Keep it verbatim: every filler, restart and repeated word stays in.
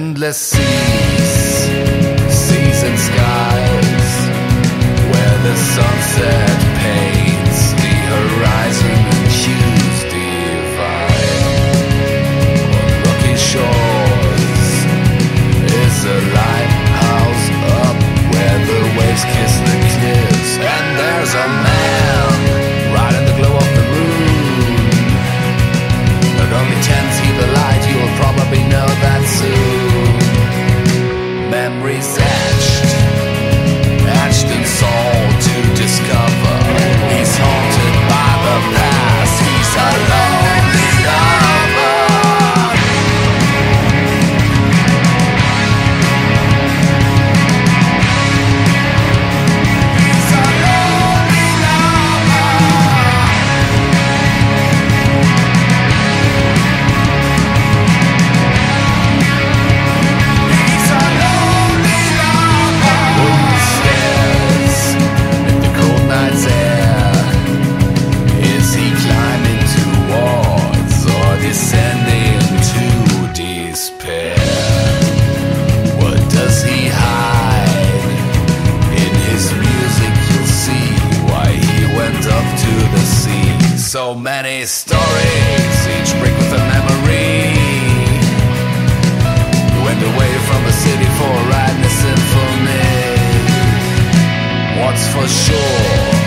endless seas, seas and skies, where the sunset paints the horizon and hues divine. On rocky shores is a lighthouse up where the waves kiss the cliffs, and there's a man right in the glow of the moon. But only ten see the light, you'll probably know that soon. Memories etched, etched in soul to discover. He's haunted by the past, he's a lonely lover. He's a lonely lover. He's a lonely lover. Wooden stairs in the cold night's air. Is he climbing towards or descending to despair? What does he hide? In his music you'll see why he went up to the sea. So many stories, each brick with a memory. He went away from the city for a ride in a symphony. What's for sure,